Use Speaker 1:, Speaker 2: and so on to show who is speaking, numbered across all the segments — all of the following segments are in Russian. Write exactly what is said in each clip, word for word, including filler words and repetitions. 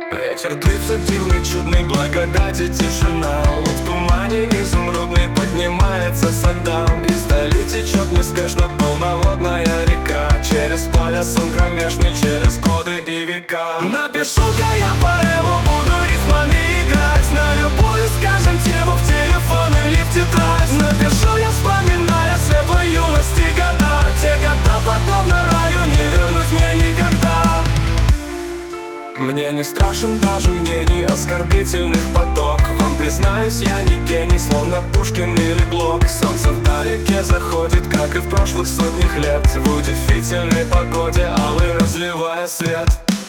Speaker 1: Вечер длится дивный, чудный, благодати тишина. Вот в тумане изумрудный поднимается сандал. Из дали течет неспешно полноводная река. Через поля сон кромешный, через годы и века. Напишу-ка я поэму, буду рифмами играть на любую, скажем, тему в телефон или в тетрадь. Напишу я, вспоминая светлой юности года. Те года подобно раю, не вернуть мне никогда. Мне не страшен даже мнений оскорбительных поток. Вам признаюсь, я не гений, словно Пушкин или Блок. Солнце вдалеке заходит, как и в прошлых сотнях лет. В удивительной погоде, алый разливая свет.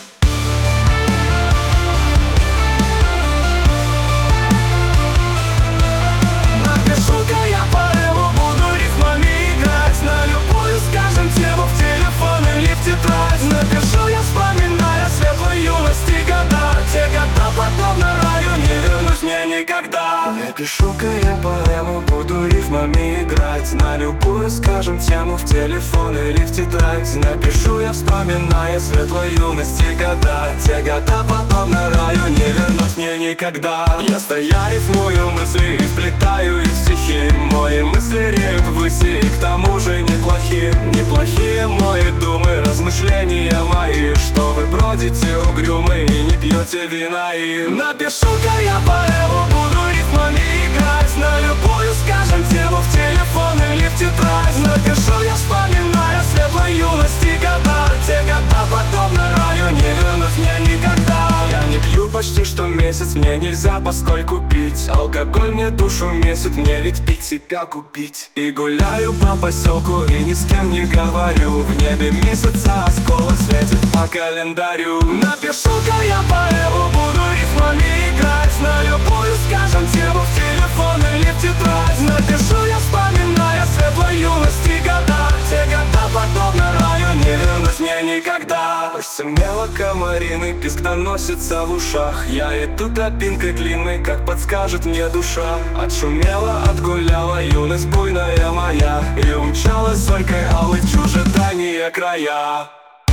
Speaker 1: Напишу-ка я поэму, буду рифмами играть на любую, скажем, тему в телефон или в тетрадь. Напишу я, вспоминая светлой юности года. Те года подобно раю, не вернуть мне никогда. Напишу-ка я поэму, буду рифмами играть на любую, скажем, тему в телефон или в тетрадь. Напишу я, вспоминая светлой юности года. Те года подобно раю, не вернуть мне никогда. Я стоя рифмую мысли и вплетаю их в стихи. Мои мысли реют ввыси, и к тому же неплохие. Неплохие мои думы, размышления мои, что вы бродите угрюмы и не пьете вина. И напишу-ка я поэму, буду рифмами играть на любую, скажем, тему в телефон или в тетрадь. Напишу я, вспоминая светлой юности года. Те года подобно раю, не вернуть мне никогда. Я не пью почти что месяц, мне нельзя поскольку пить. Алкоголь мне душу месяц, мне ведь пить себя купить. И гуляю по поселку и ни с кем не говорю. В небе месяца осколок светит по календарю. Напишу-ка я поэму, буду рифмами играть на любую, скажем, тему в телефон или в тетрадь. Напишу я, вспоминая светлой юности года. Те года подобно раю, не вернуть мне никогда. Смело комариный писк доносится в ушах. Я иду тропинкой длинной, как подскажет мне душа. Отшумела, отгуляла юность буйная моя, и умчалась зорькой алой в чужедальние края.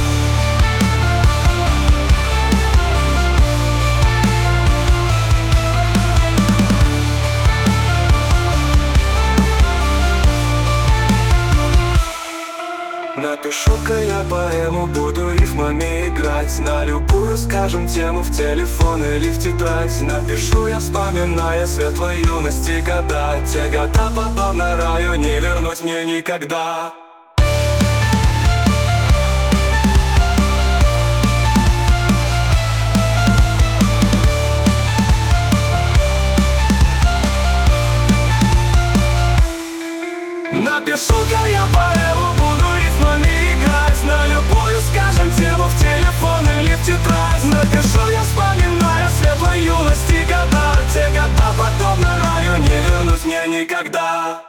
Speaker 1: Напишу-ка я поэму, буду рифмами играть на любую, скажем, тему в телефон или в тетрадь. Напишу я, вспоминая светлой юности года. Те года подобно раю, не вернуть мне никогда. Напишу-ка я поэму, буду рифмами играть на любую, скажем, тему в телефон или в тетрадь. Напишу я, вспоминая светлой юности года. Те года подобно раю, не вернуть мне никогда.